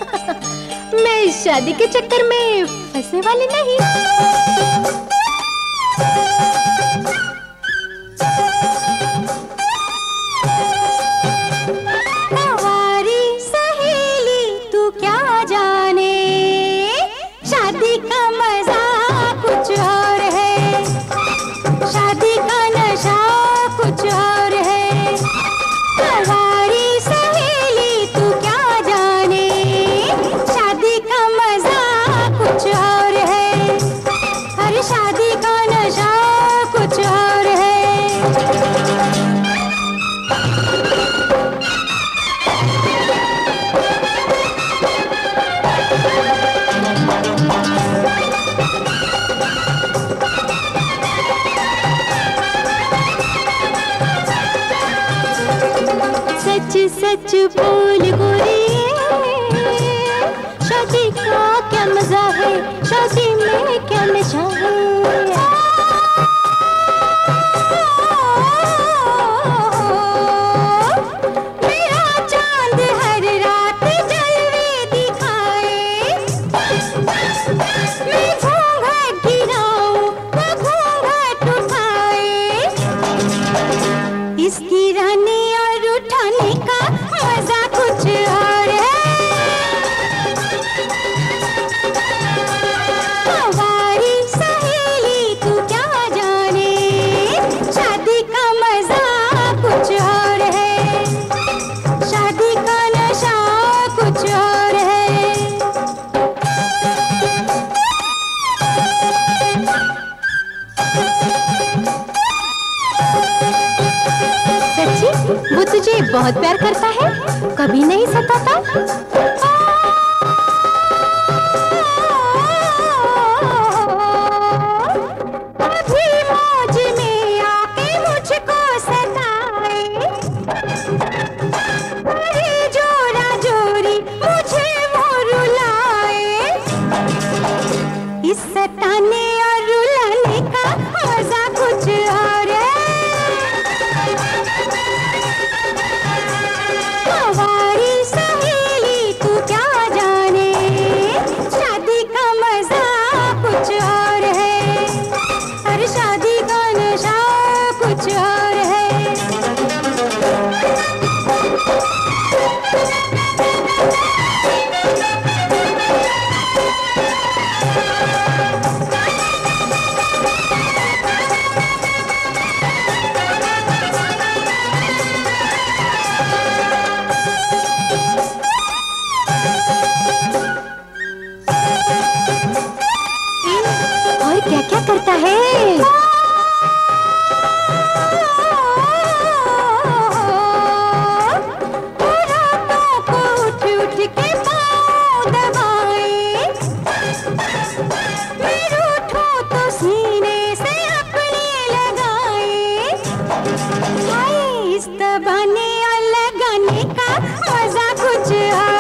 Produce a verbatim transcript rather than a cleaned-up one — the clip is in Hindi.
मैं शादी के चक्कर में फंसने वाली नहीं। हमारी सहेली तू क्या जाने, शादी का मजा कुछ और है, शादी का नशा कुछ और है। हमारी सहेली तू क्या जाने, शादी का मजा कुछ और है, अरे शादी का नशा कुछ और है। सच सच बोल गोरी, शादी का क्या मजा है, शादी में क्या नशा है। मेरा चांद हर रात जलवे दिखाए, मैं घूंघट गिराऊं वो घूंघट उठाए, इसकी रानी और उठाने का मजा कुछ और है। हमारी सहेली तू क्या जाने, शादी का मजा कुछ और है, शादी का नशा कुछ और है। सच्ची वो तुझे बहुत प्यार करता है, कभी नहीं सताता? अभी मौज में आके मुझको सताए, अरे जोरा जोरी मुझे वो रुलाए, इस सताने और रुलाने का मजा कुछ और है। हमारी सहेली तू क्या जाने, शादी का मजा कुछ और है, अरे शादी का नशा कुछ और है। और क्या क्या करता है? रातों को उठ उठ के पाँव दबाए, फिर उठो तो सीने से अपने लगाए, हाय इस दबाने और लगाने का मजा कुछ और